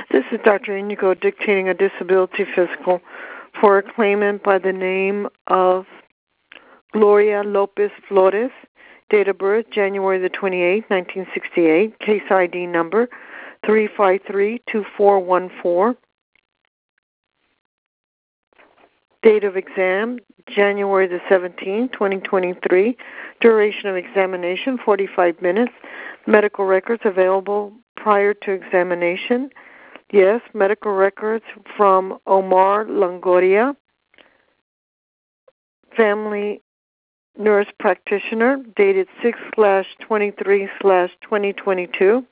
This is Dr. Inigo dictating a disability physical for a claimant by the name of Gloria Lopez Flores, date of birth January the 28th, 1968, case ID number 3532414, date of exam January the 17th, 2023, duration of examination 45 minutes, medical records available prior to examination. Yes, medical records from Omar Longoria, family nurse practitioner, dated 6/23/2022.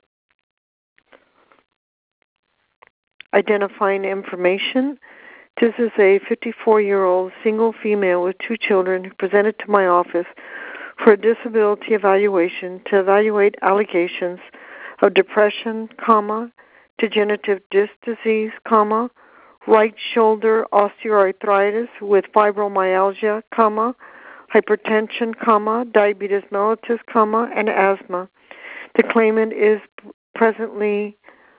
Identifying information. This is a 54-year-old single female with 2 children who presented to my office for a disability evaluation to evaluate allegations of depression, degenerative disc disease, right shoulder osteoarthritis with fibromyalgia, hypertension, diabetes mellitus, and asthma. The claimant is presently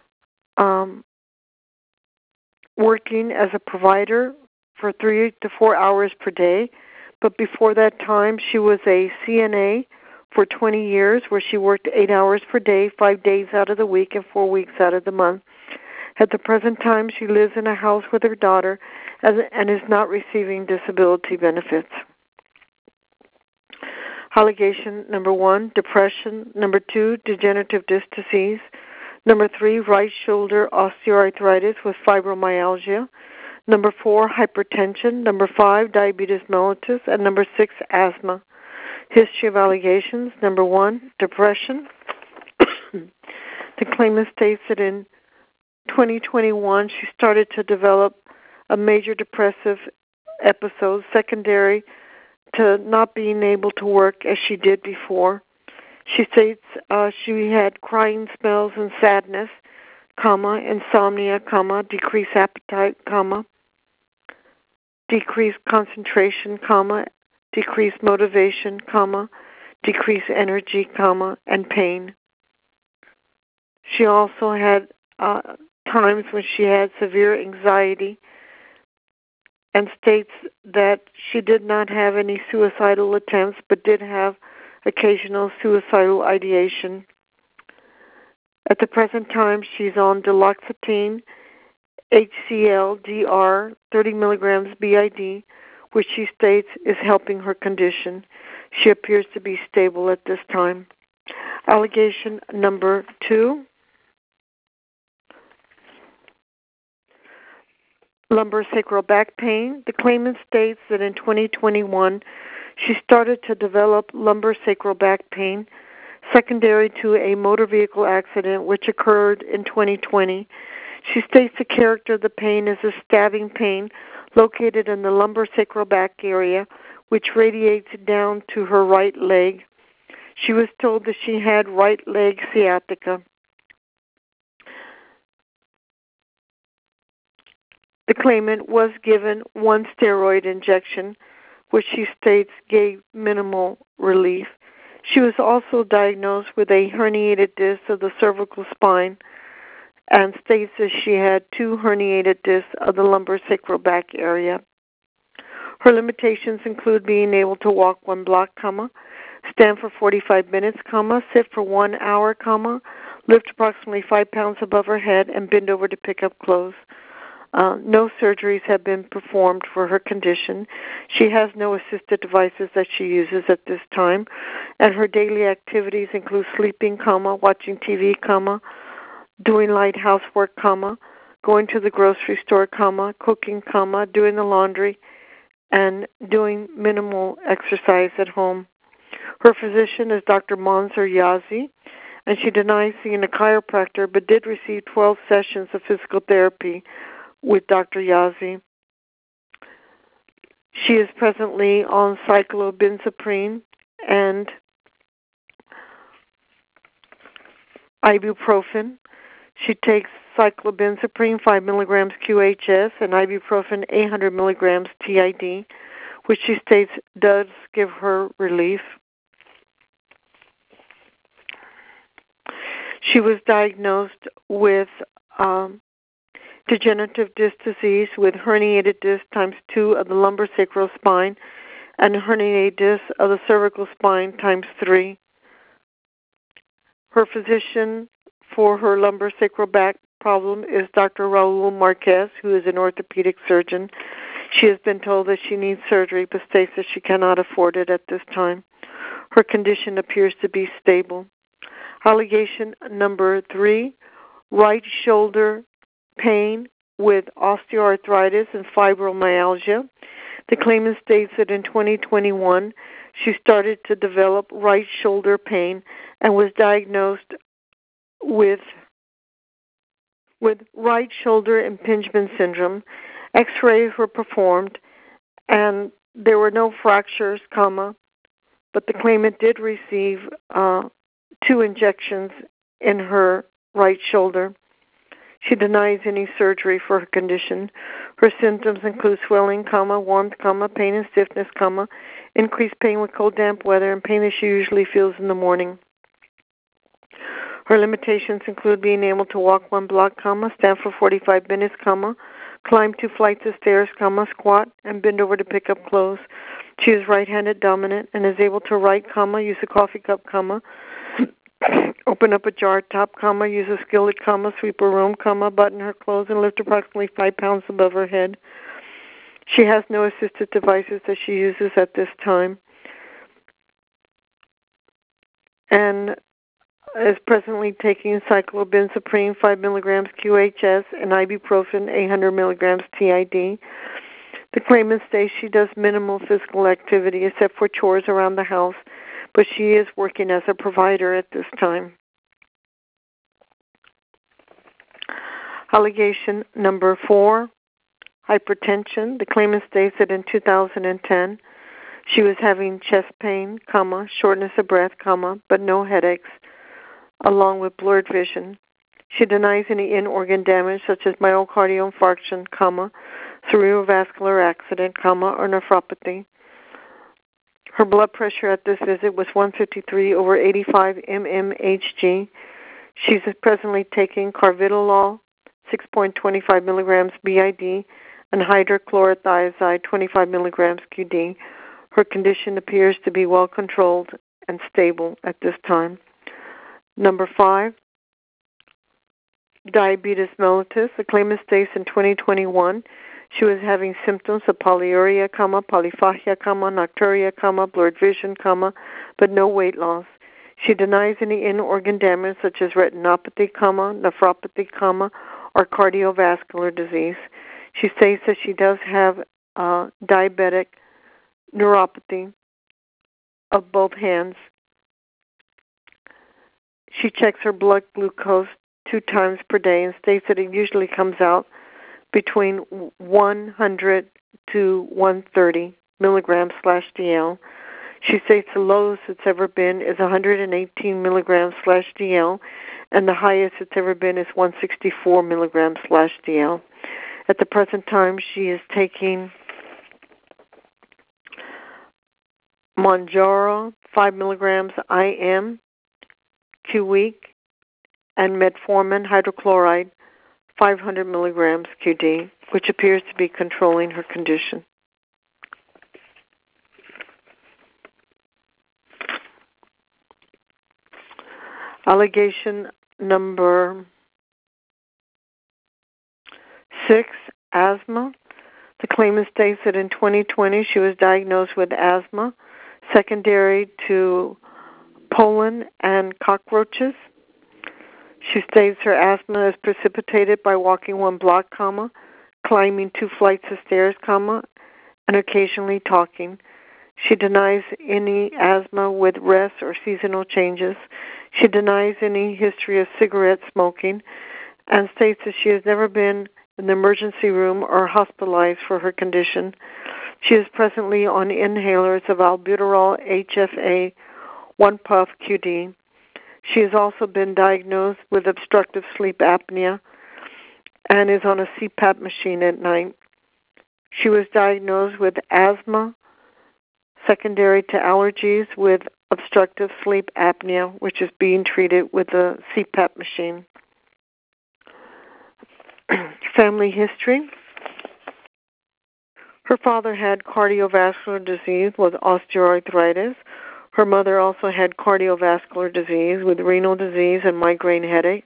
working as a provider for 3 to 4 hours per day, but before that time she was a CNA for 20 years where she worked 8 hours per day, 5 days out of the week and 4 weeks out of the month. At the present time, she lives in a house with her daughter and is not receiving disability benefits. Allegation number 1, depression. Number 2, degenerative disc disease. Number 3, right shoulder osteoarthritis with fibromyalgia. Number 4, hypertension. Number 5, diabetes mellitus. And number 6, asthma. History of allegations. Number 1, depression. The claimant states that in 2021 she started to develop a major depressive episode secondary to not being able to work as she did before. She states she had crying spells and sadness, insomnia, decreased appetite, decreased concentration, decreased motivation, decreased energy, and pain. She also had times when she had severe anxiety and states that she did not have any suicidal attempts but did have occasional suicidal ideation. At the present time, she's on duloxetine, HCl, DR, 30 milligrams BID, which she states is helping her condition. She appears to be stable at this time. Allegation number 2, lumbosacral back pain. The claimant states that in 2021, she started to develop lumbosacral back pain secondary to a motor vehicle accident which occurred in 2020. She states the character of the pain is a stabbing pain located in the lumbosacral back area, which radiates down to her right leg. She was told that she had right leg sciatica. The claimant was given 1 steroid injection, which she states gave minimal relief. She was also diagnosed with a herniated disc of the cervical spine and states that she had 2 herniated discs of the lumbosacral back area. Her limitations include being able to walk 1 block, stand for 45 minutes, sit for 1 hour, lift approximately 5 pounds above her head, and bend over to pick up clothes. No surgeries have been performed for her condition. She has no assisted devices that she uses at this time, and her daily activities include sleeping, watching TV, doing light housework, going to the grocery store, cooking, doing the laundry, and doing minimal exercise at home. Her physician is Dr. Monzer Yazi, and she denies seeing a chiropractor but did receive 12 sessions of physical therapy with Dr. Yazi. She is presently on cyclobenzaprine and ibuprofen. She takes cyclobenzaprine 5 milligrams QHS and ibuprofen 800 milligrams TID, which she states does give her relief. She was diagnosed with degenerative disc disease with herniated disc times 2 of the lumbosacral spine, and herniated disc of the cervical spine times 3. Her physician for her lumbosacral back problem is Dr. Raul Marquez, who is an orthopedic surgeon. She has been told that she needs surgery, but states that she cannot afford it at this time. Her condition appears to be stable. Allegation number 3, right shoulder pain with osteoarthritis and fibromyalgia. The claimant states that in 2021, she started to develop right shoulder pain and was diagnosed with right shoulder impingement syndrome. X-rays were performed, and there were no fractures, but the claimant did receive 2 injections in her right shoulder. She denies any surgery for her condition. Her symptoms include swelling, warmth, pain and stiffness, increased pain with cold, damp weather, and pain that she usually feels in the morning. Her limitations include being able to walk 1 block, stand for 45 minutes, climb 2 flights of stairs, squat, and bend over to pick up clothes. She is right-handed dominant and is able to write, use a coffee cup, open up a jar top, use a skillet, sweep her room, button her clothes, and lift approximately 5 pounds above her head. She has no assistive devices that she uses at this time, and is presently taking cyclobenzaprine 5 milligrams QHS and ibuprofen 800 milligrams TID. The claimant states she does minimal physical activity except for chores around the house, but she is working as a provider at this time. Allegation number 4, hypertension. The claimant states that in 2010 she was having chest pain, shortness of breath, but no headaches, along with blurred vision. She denies any in-organ damage such as myocardial infarction, cerebrovascular accident, or nephropathy. Her blood pressure at this visit was 153/85 mmHg. She's presently taking carvedilol 6.25 milligrams BID and hydrochlorothiazide 25 milligrams QD. Her condition appears to be well controlled and stable at this time. Number 5, diabetes mellitus. The claimant states in 2021 she was having symptoms of polyuria, polyphagia, nocturia, blurred vision, but no weight loss. She denies any in-organ damage such as retinopathy, nephropathy, or cardiovascular disease. She states that she does have diabetic neuropathy of both hands. She checks her blood glucose 2 times per day and states that it usually comes out between 100 to 130 milligrams/dl. She states the lowest it's ever been is 118 milligrams/dl, and the highest it's ever been is 164 milligrams/dl. At the present time, she is taking Mounjaro 5 milligrams IM Q-week and metformin hydrochloride 500 milligrams QD, which appears to be controlling her condition. Allegation number 6, asthma. The claimant states that in 2020 she was diagnosed with asthma secondary to pollen and cockroaches. She states her asthma is precipitated by walking 1 block, climbing 2 flights of stairs, and occasionally talking. She denies any asthma with rest or seasonal changes. She denies any history of cigarette smoking and states that she has never been in the emergency room or hospitalized for her condition. She is presently on inhalers of albuterol HFA 1 puff QD. She has also been diagnosed with obstructive sleep apnea and is on a CPAP machine at night. She was diagnosed with asthma secondary to allergies with obstructive sleep apnea, which is being treated with a CPAP machine. Family history. Her father had cardiovascular disease with osteoarthritis. Her mother also had cardiovascular disease with renal disease and migraine headaches.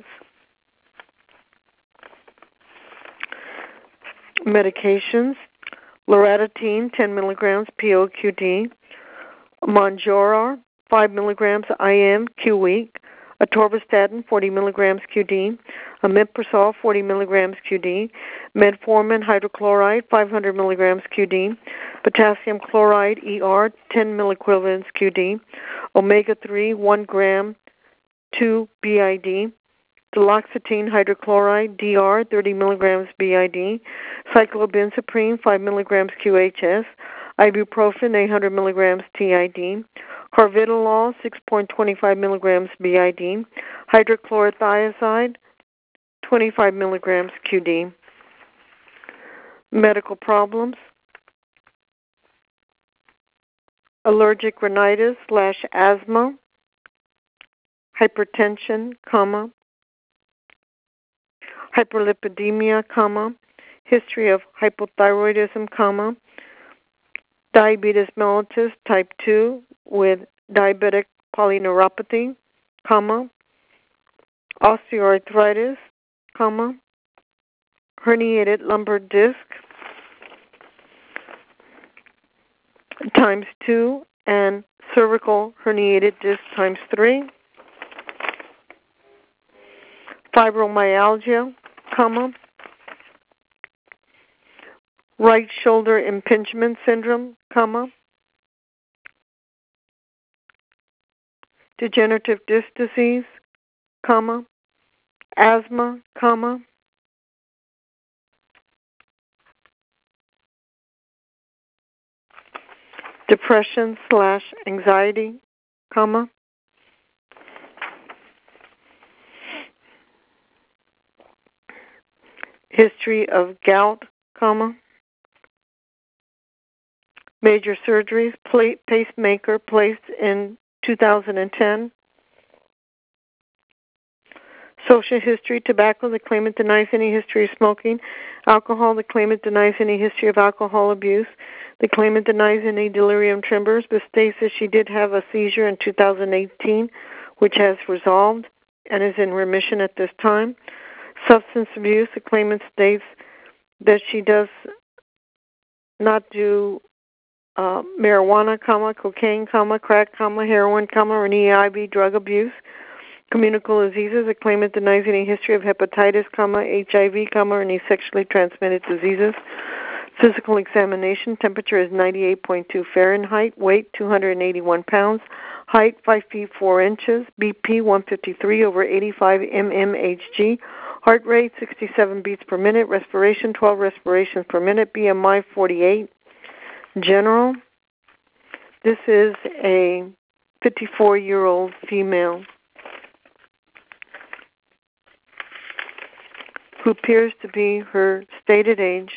Medications. Loratadine, 10 milligrams POQD. Mounjaro, 5 milligrams IM Q week. Atorvastatin, 40 milligrams QD. Omeprazole, 40 milligrams QD. Metformin hydrochloride, 500 milligrams QD. Potassium chloride ER, 10 milliequivalents QD. Omega-3, 1 gram, 2 BID. Duloxetine hydrochloride DR, 30 milligrams BID. Cyclobenzaprine, 5 milligrams QHS. Ibuprofen, 800 milligrams TID. Carvedilol, 6.25 milligrams BID. Hydrochlorothiazide, 25 milligrams QD. Medical problems. Allergic rhinitis/asthma. Hypertension, hyperlipidemia, history of hypothyroidism, diabetes mellitus type 2 with diabetic polyneuropathy, osteoarthritis, herniated lumbar disc times 2 and cervical herniated disc times 3, fibromyalgia, right shoulder impingement syndrome, degenerative disc disease, asthma, depression/anxiety, history of gout, major surgeries, pacemaker placed in 2010. Social history, tobacco, the claimant denies any history of smoking. Alcohol, the claimant denies any history of alcohol abuse. The claimant denies any delirium tremors, but states that she did have a seizure in 2018, which has resolved and is in remission at this time. Substance abuse, the claimant states that she does not do marijuana, cocaine, crack, heroin, or any IV drug abuse. Communicable diseases, the claimant denies any history of hepatitis, HIV, or any sexually transmitted diseases. Physical examination, temperature is 98.2 Fahrenheit, weight 281 pounds, height 5 feet 4 inches, BP 153/85 mmHg, heart rate 67 beats per minute, respiration 12 respirations per minute, BMI 48. General, this is a 54-year-old female who appears to be her stated age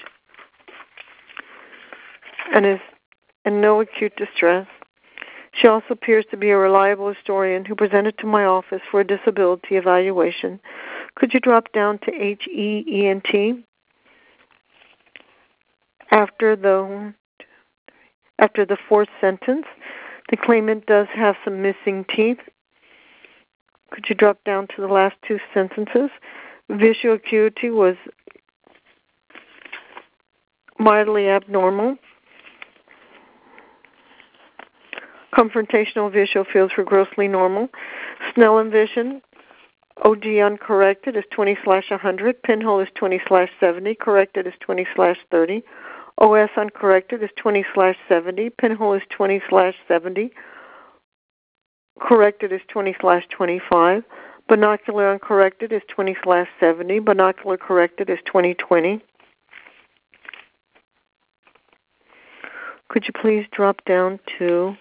and is in no acute distress. She also appears to be a reliable historian who presented to my office for a disability evaluation. Could you drop down to HEENT? After the fourth sentence, the claimant does have some missing teeth. Could you drop down to the last two sentences? Visual acuity was mildly abnormal. Confrontational visual fields were grossly normal. Snellen vision, OG uncorrected is 20/100. Pinhole is 20/70. Corrected is 20/30. OS uncorrected is 20/70. Pinhole is 20/70. Corrected is 20/25. Binocular uncorrected is 20/70. Binocular corrected is 20/20. Could you please drop down to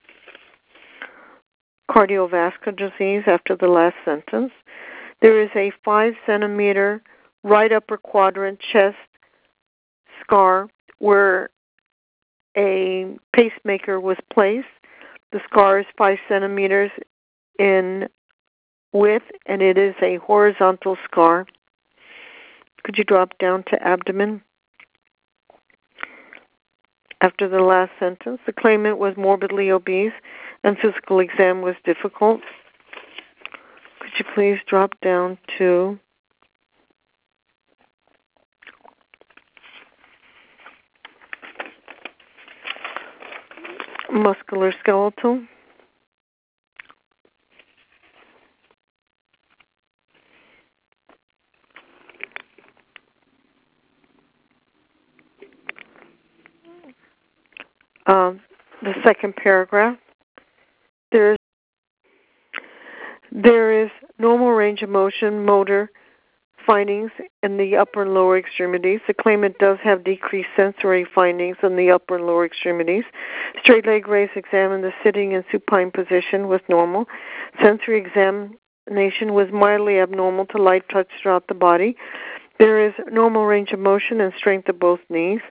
cardiovascular disease after the last sentence? There is a 5-centimeter right upper quadrant chest scar where a pacemaker was placed. The scar is 5 centimeters in width, and it is a horizontal scar. Could you drop down to abdomen? After the last sentence, the claimant was morbidly obese and physical exam was difficult. Could you please drop down to musculoskeletal? The second paragraph. There is normal range of motion, motor findings in the upper and lower extremities. The claimant does have decreased sensory findings in the upper and lower extremities. Straight leg raise examined the sitting and supine position was normal. Sensory examination was mildly abnormal to light touch throughout the body. There is normal range of motion and strength of both knees.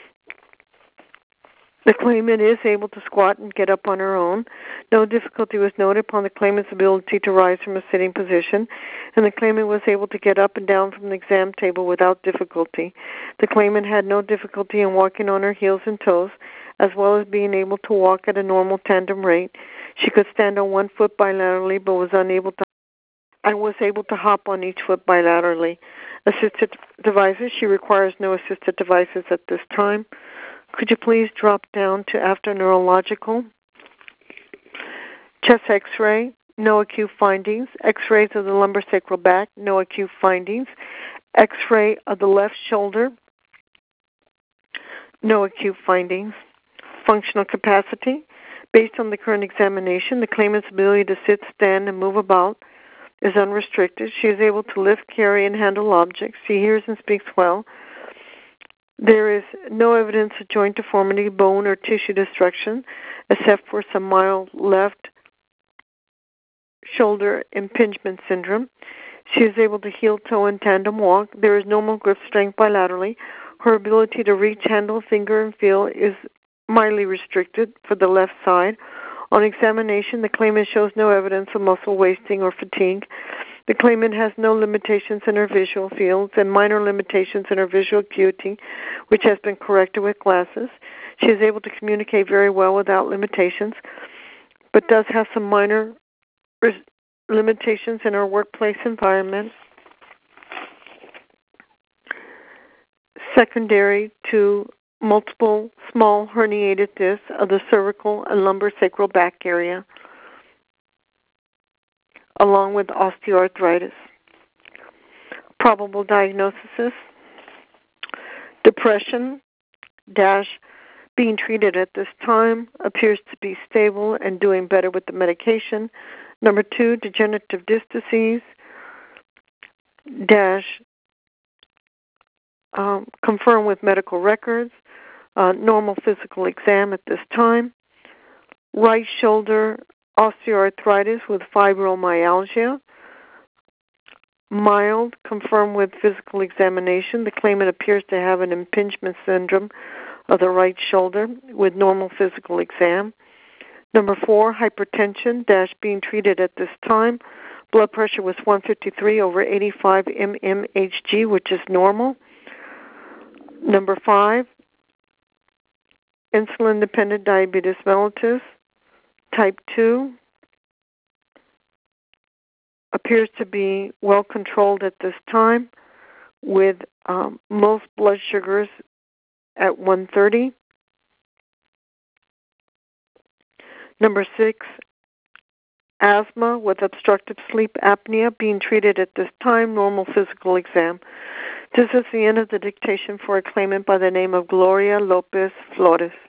The claimant is able to squat and get up on her own. No difficulty was noted upon the claimant's ability to rise from a sitting position, and the claimant was able to get up and down from the exam table without difficulty. The claimant had no difficulty in walking on her heels and toes, as well as being able to walk at a normal tandem rate. She could stand on one foot bilaterally, but was able to hop on each foot bilaterally. Assisted devices, she requires no assisted devices at this time. Could you please drop down to after neurological? Chest x-ray, no acute findings. X-rays of the lumbosacral back, no acute findings. X-ray of the left shoulder, no acute findings. Functional capacity, based on the current examination, the claimant's ability to sit, stand, and move about is unrestricted. She is able to lift, carry, and handle objects. She hears and speaks well. There is no evidence of joint deformity, bone, or tissue destruction, except for some mild left shoulder impingement syndrome. She is able to heel-toe and tandem walk. There is normal grip strength bilaterally. Her ability to reach, handle, finger, and feel is mildly restricted for the left side. On examination, the claimant shows no evidence of muscle wasting or fatigue. The claimant has no limitations in her visual fields and minor limitations in her visual acuity, which has been corrected with glasses. She is able to communicate very well without limitations, but does have some minor limitations in her workplace environment. Secondary to multiple small herniated discs of the cervical and lumbosacral back area, along with osteoarthritis. Probable diagnosis: depression, being treated at this time, appears to be stable and doing better with the medication. Number 2, degenerative disc disease, confirmed with medical records. Normal physical exam at this time. Right shoulder osteoarthritis with fibromyalgia, mild, confirmed with physical examination. The claimant appears to have an impingement syndrome of the right shoulder with normal physical exam. Number 4, hypertension, being treated at this time. Blood pressure was 153 over 85 mmHg, which is normal. Number 5, insulin-dependent diabetes mellitus, type 2, appears to be well controlled at this time with most blood sugars at 130. Number 6, asthma with obstructive sleep apnea, being treated at this time, normal physical exam. This is the end of the dictation for a claimant by the name of Gloria Lopez Flores.